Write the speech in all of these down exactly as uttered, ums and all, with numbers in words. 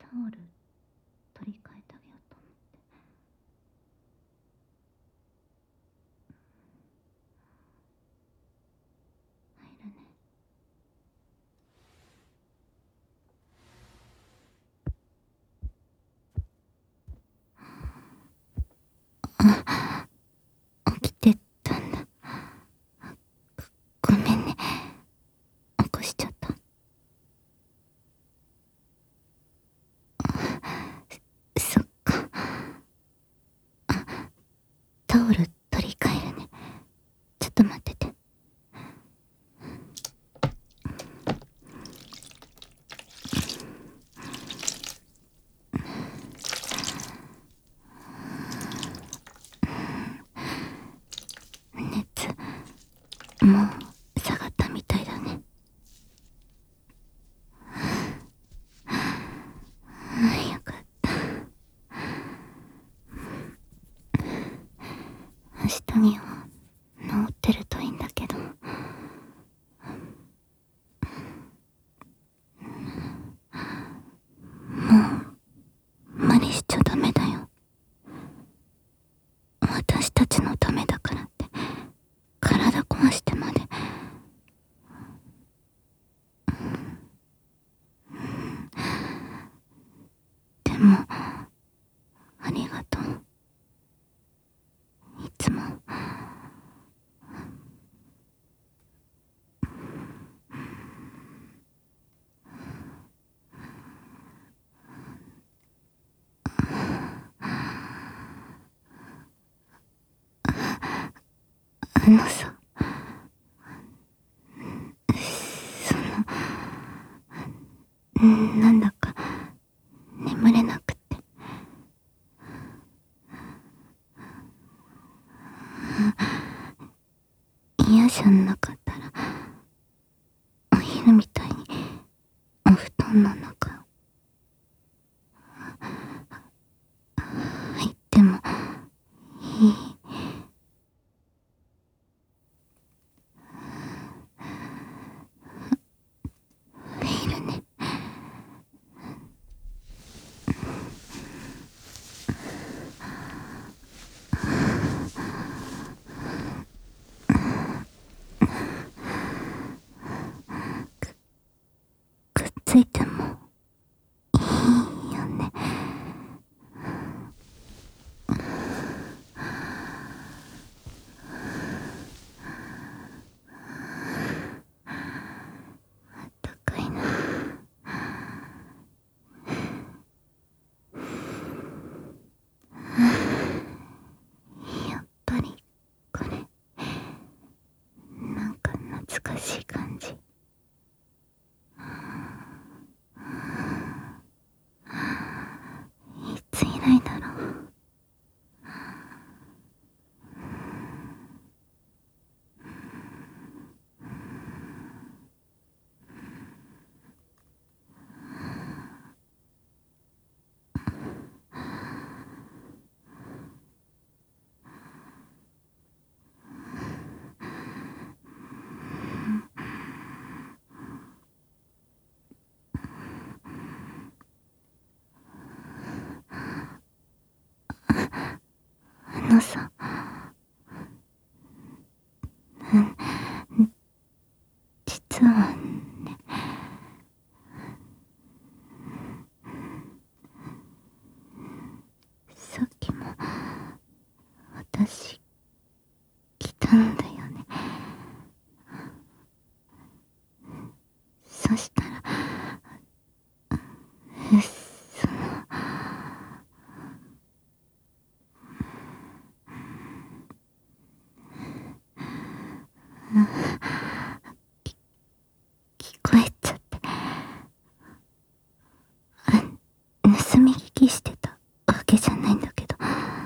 タオル取り替えてあげようと思って。入るね。あ、起きてたんだ。ごめんね、起こしちゃった。そっか。あ、タオル取り替えるね。ちょっと待ってて。熱もう下がったみたいだね。あ、よかった。明日には治ってるといいんだけど。もう無理しちゃダメだよ。私たちのためだからって体壊してまで。でもありがとう。いつも。あのさ、その、なんだか眠れなくて。嫌じゃなかったらお昼みたいにお布団の中入ってもいい？いるね。くっついてもいいよね。あったかいな。やっぱりこれなんか懐かしい感じ。いつ以来だろう。あのさ、うん、実はね、さっきも私来たんだよね。そしたら、うその、き聞こえちゃって、あ、盗み聞きしてたわけじゃないんだけど、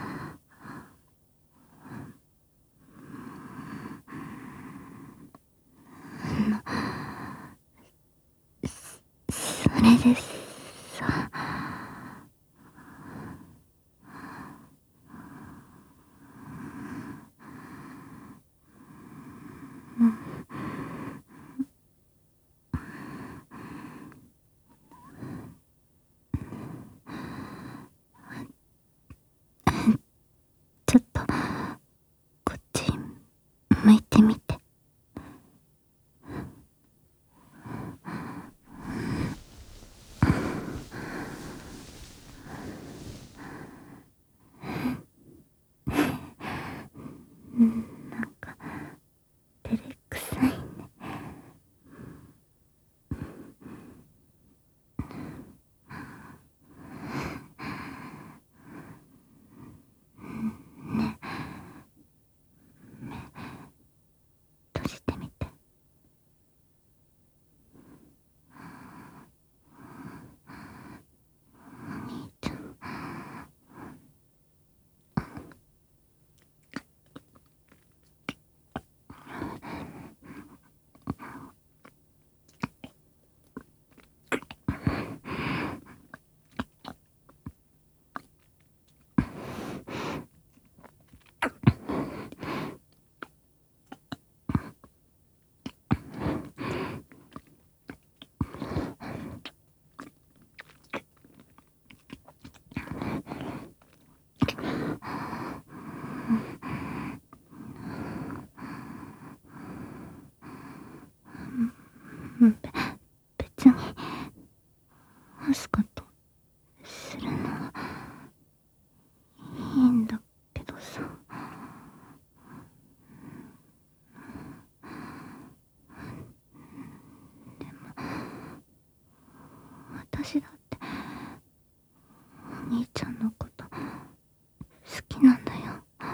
それでさ、うん、 向いてみて。なんか照れくさいね。ね、目閉じてみて。お兄ちゃん。べ別にアスカとするのはいいんだけどさ。でも私だってお兄ちゃんのこと好きなんだよ。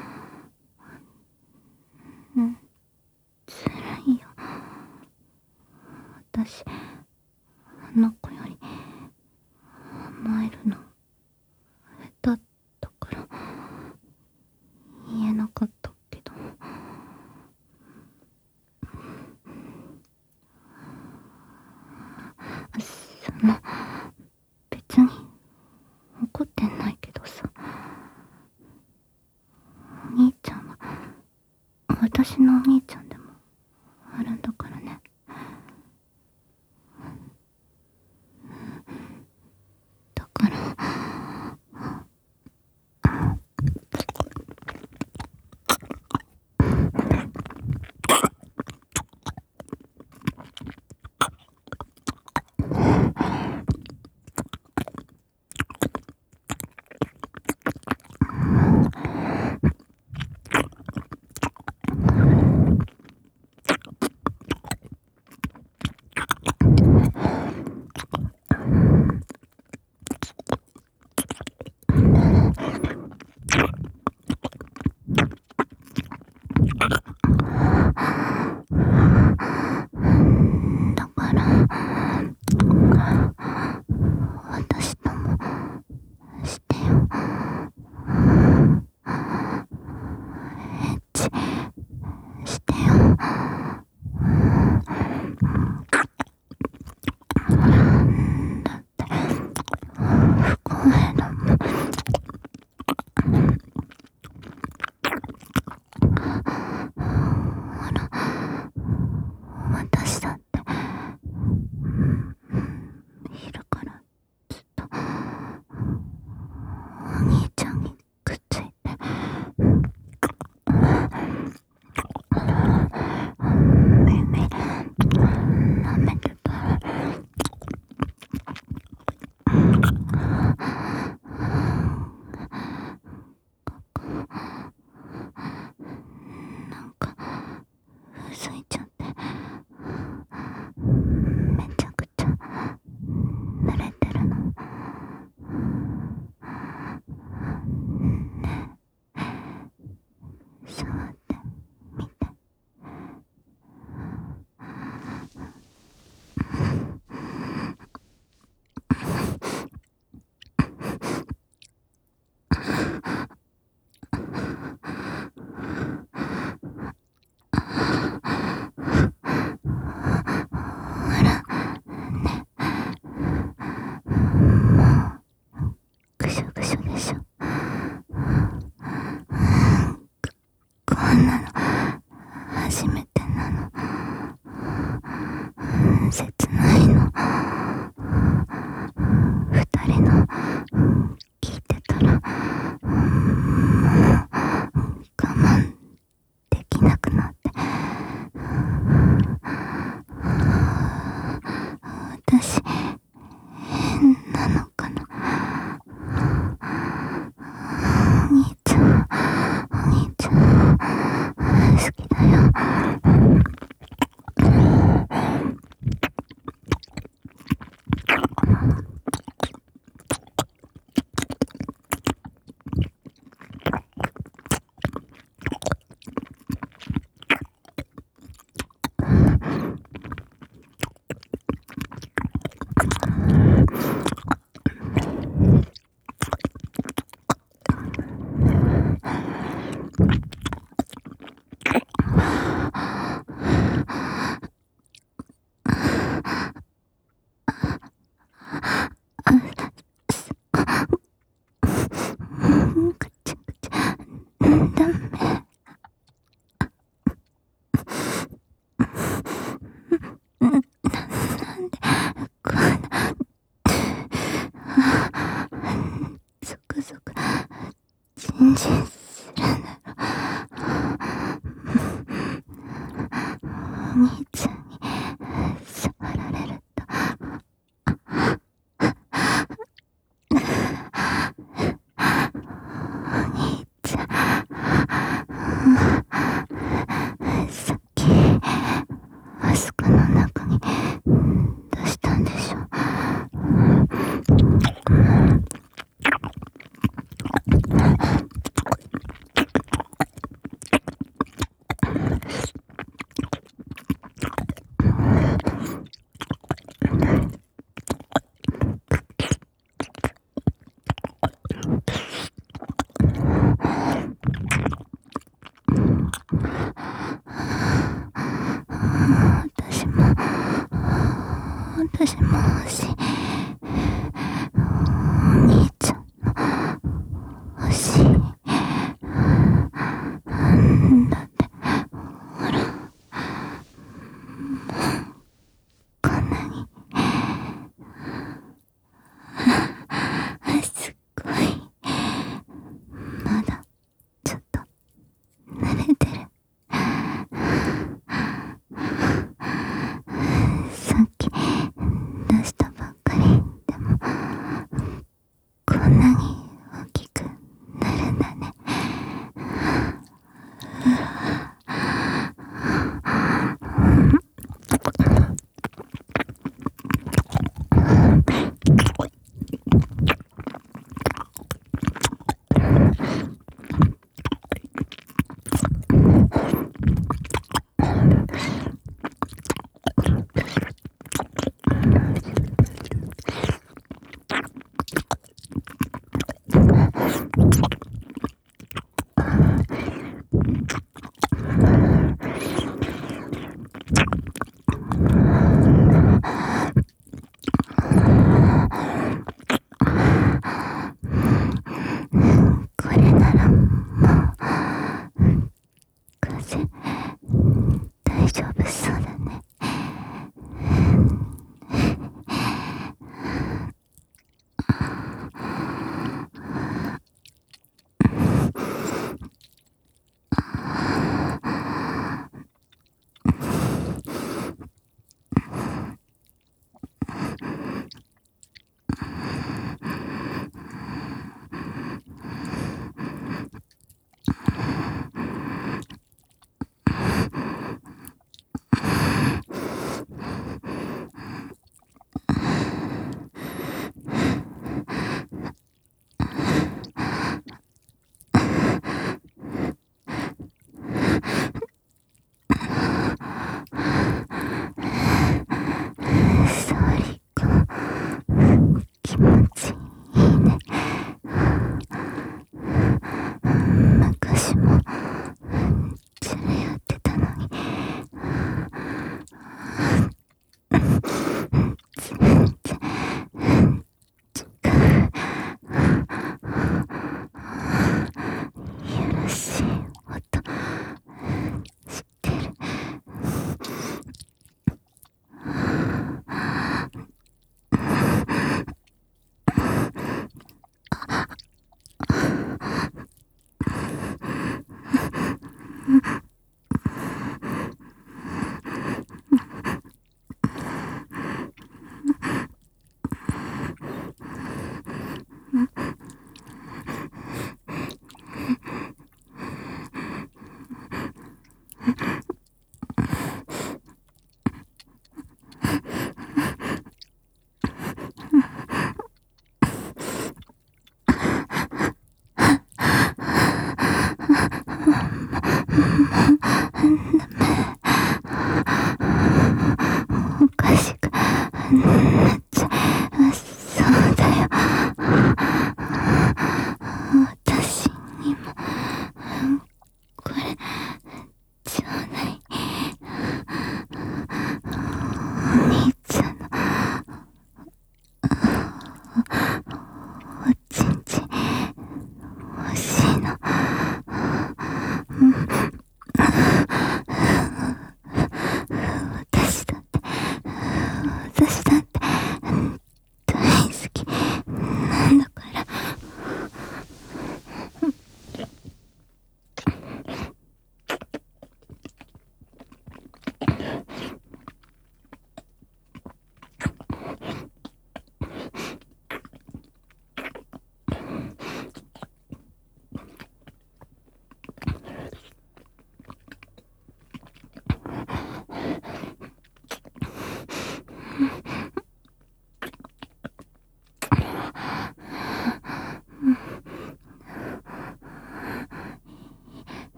うん、辛いよ。私あの子より甘えるの下手だから言えなかったけど、その別に怒ってないけどさ、お兄ちゃんは私のお兄ちゃんでもあるんだからね。だから信するならお兄ちゃんに触られるとお兄ちゃんさっきマスクの中に出したんでしょ。私も私も欲しい。お兄ちゃんも欲しい。だってほら、こんなにすっごい、まだちょっと慣れてる。さっき出したばっかりでもこんなに大きくなるんだね。これならもう風大丈夫そうだね。触り子気持ちいいね。昔もそれやってたのに全然違う。いやらしい音知ってる。おかしくなっちゃう。そうだよ。私にもこれちょうだい。お兄ちゃんのおちんちん欲しいの。私だって私だって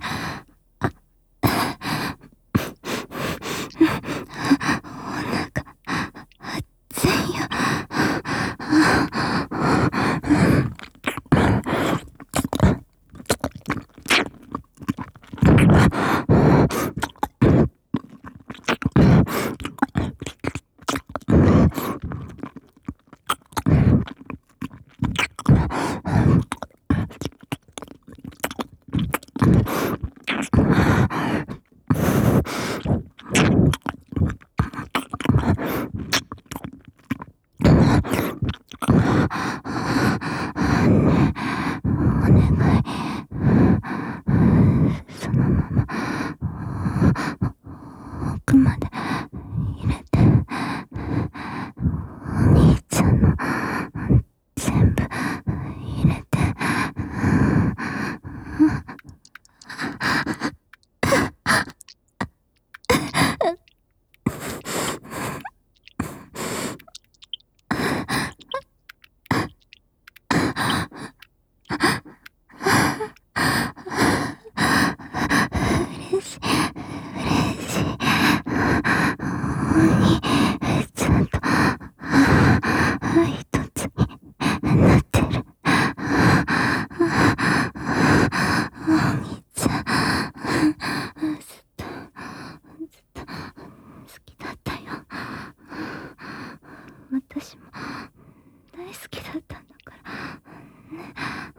暑いよ。お願い。そのまま奥まで入れて。お兄ちゃんの全部入れて。嬉しい、嬉しい。お兄ちゃんと一つになってる。お兄ちゃん、ずっと、ずっと好きだったよ。私も大好きだったんだからね。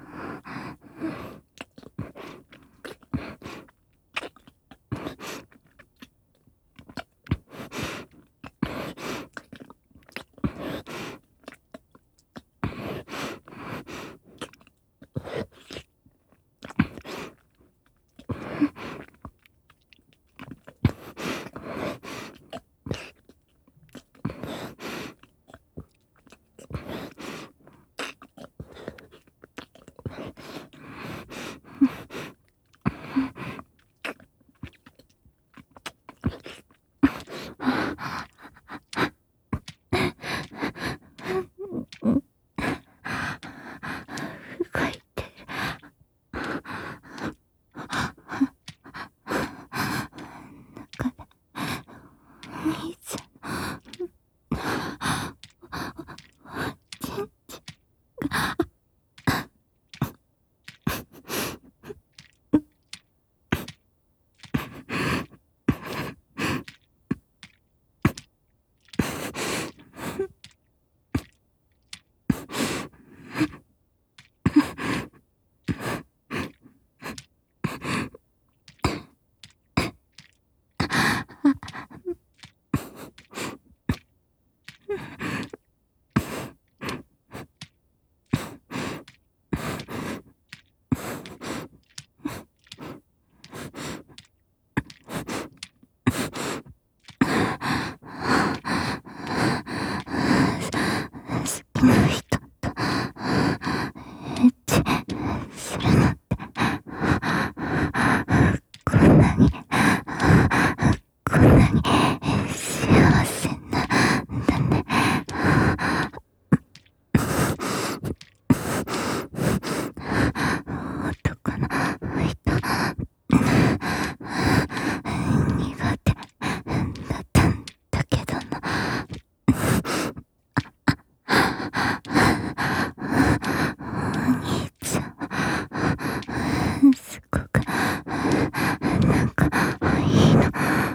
動いてる。中でお兄ちゃんおちんちんが好きな人とエッチするのってこんなにこんなに幸せなんだね。男の人苦手だったんだけどな。お兄ちゃんすごくなんかいいの。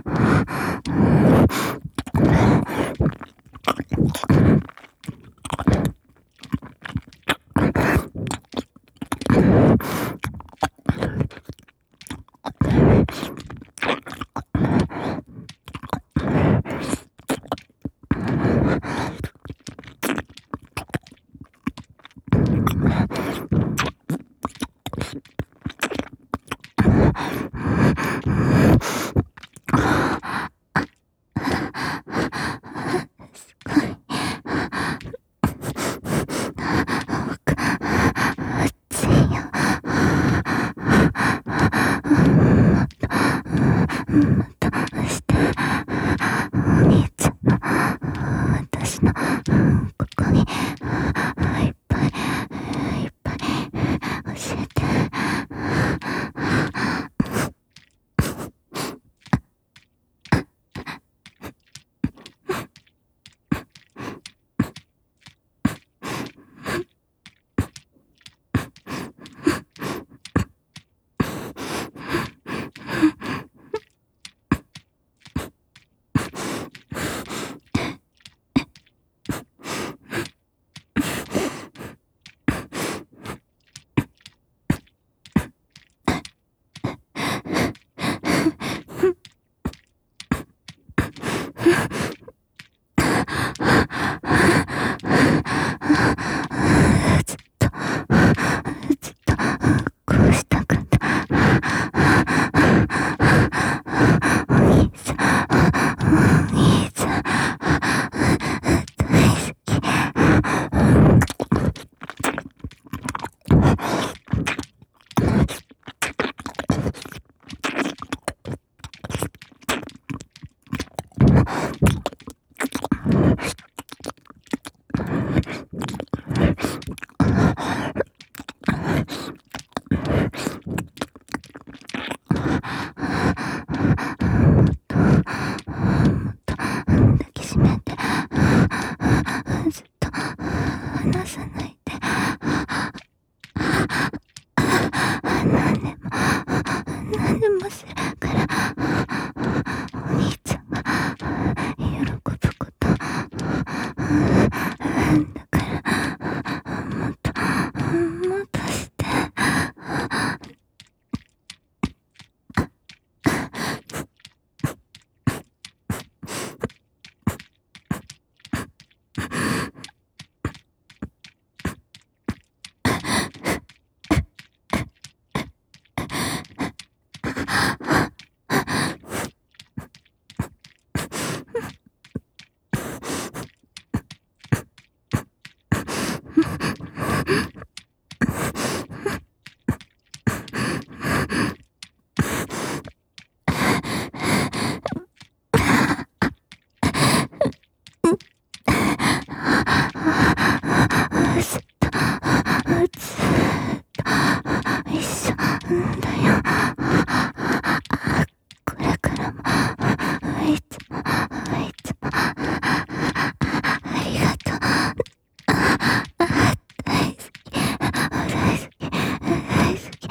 すごい奥暑いよ。もっともっとしてお兄ちゃんの私のここにいっぱいいっぱい教えて。 もっともっと抱きしめて、ずっと離さないで。何でも何でもするから、お兄ちゃんが喜ぶことだから、もっともっとして。ずっとずっと一緒だよ。これからもいつもいつもありがとう。大好き大好き大好き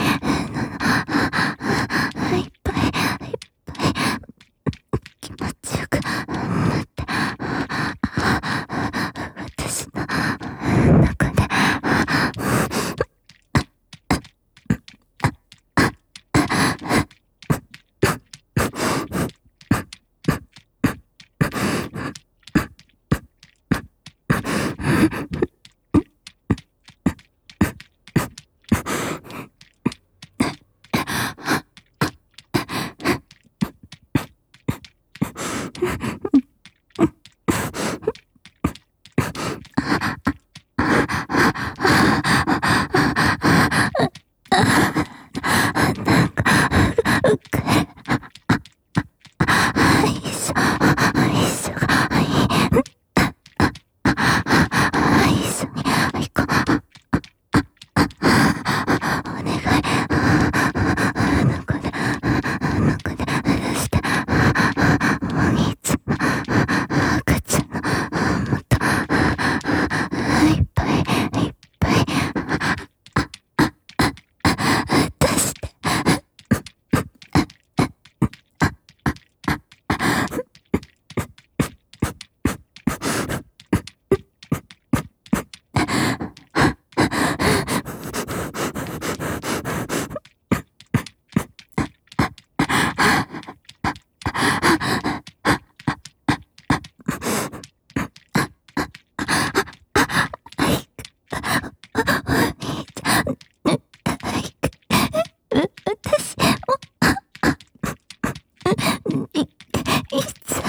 なの。いっぱいいっぱい気持ちよくなって、私の中で一緒一緒がいい。一緒に行こう。お願い。あの子であの子で出して。お兄ちゃん赤ちゃんのもっといっぱいいっぱい出して。私もいいつ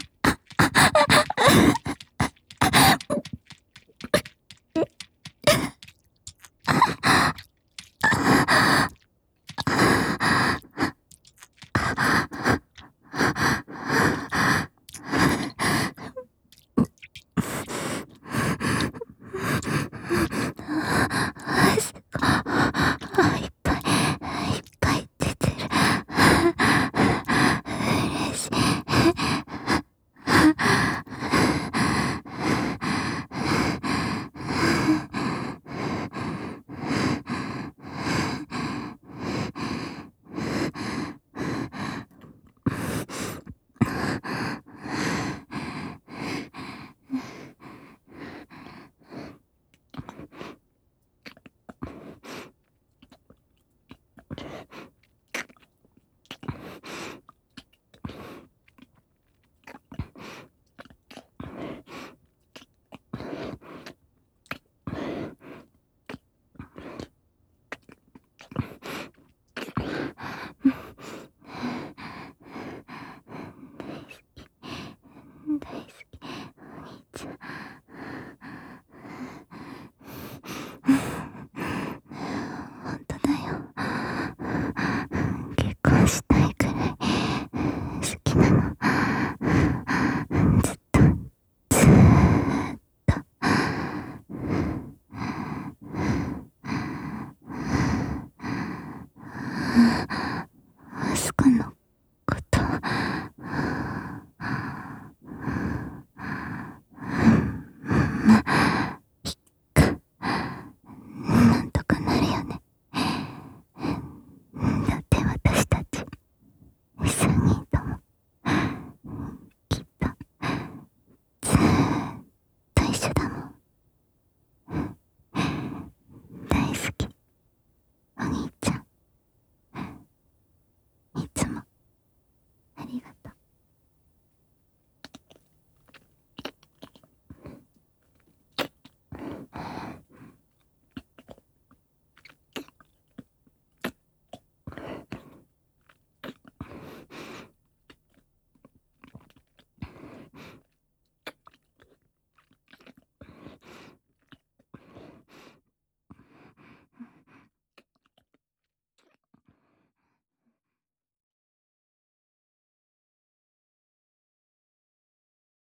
いっぱいいっぱい出てる。嬉しい。